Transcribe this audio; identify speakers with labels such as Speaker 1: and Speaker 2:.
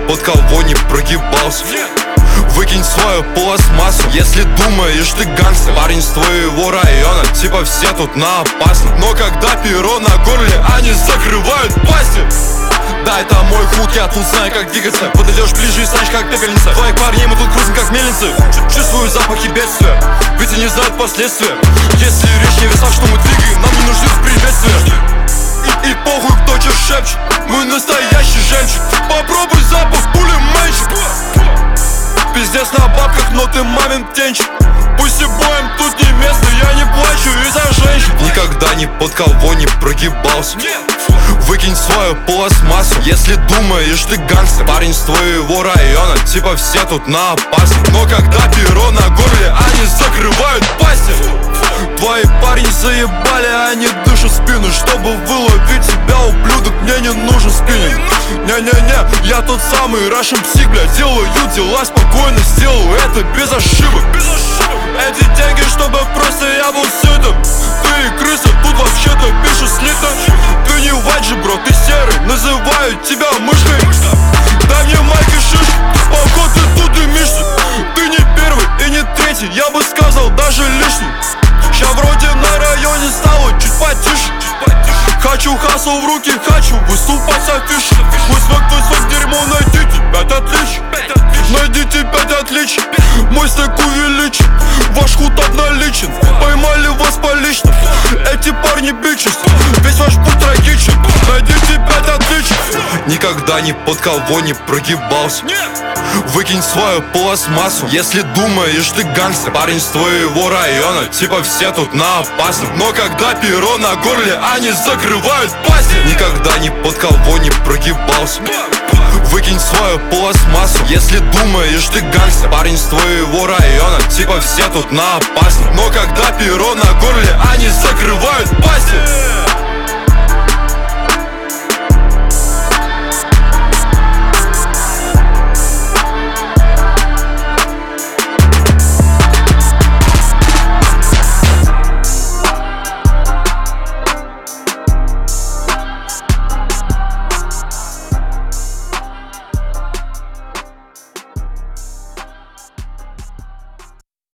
Speaker 1: под кого не прогибался. Выкинь свою пластмассу, если думаешь ты гангстер. Парень с твоего района, типа все тут на опасном. Но когда перо на горле, они закрывают пасти. Да, это мой худ, я тут знаю, как двигаться. Подойдешь ближе и станешь как пепельница. Твоих парней мы тут крутим, как мельницы. Чувствую запахи бедствия, ведь они знают последствия. Если речь не весла, что мы двигаем, нам не нужны приветствия. И похуй, кто чё шепчет, мы настоящий жемчуг. Попробуй запах пули мэнчик. Пиздец на бабках, но ты мамин птенчик. Пусть и боем тут не место, я не плачу из-за женщин. Никогда ни под кого не прогибался. Выкинь свою пластмассу, если думаешь ты гангстер. Парень с твоего района, типа все тут на опасном. Но когда перо на горле, они закрывают пасти. Твои парни заебали, они дышат в спину. Чтобы выловить тебя, ублюдок, мне не нужен спиннинг. Не-не-не, я тот самый Russian псих, бля. Делаю дела спокойно, сделаю это без ошибок. Эти деньги, чтобы просто я был сытым. Ты и крыса, тут вообще-то пишут слито. Ты не ваджи, бро, ты серый, называют тебя мышкой. Дай мне майк и шиш, походу ты тут дымишься. Ты не первый и не третий, я бы сказал, даже лишний. Ща вроде на районе стало чуть потише. Хочу хасл в руки, хочу выступать с афиши. Твой свек, дерьмо, найдите 5 отличий. Найдите 5 отличий, мой стек увеличен. Ваш худ обналичен, поймали вас по лично. Эти парни бичес, весь ваш путь трагичен. Найдите 5 отличий. Никогда ни под кого не прогибался. Выкинь свою пластмассу, если думаешь ты гангстер. Парень с твоего района, типа все тут на опасном. Но когда перо на горле, они закрывают пасти. Никогда ни под кого не прогибался. Выкинь свою пластмассу, если думаешь ты гангстер. Парень с твоего района, типа все тут на опасном. Но когда перо на горле, они закрывают пасти.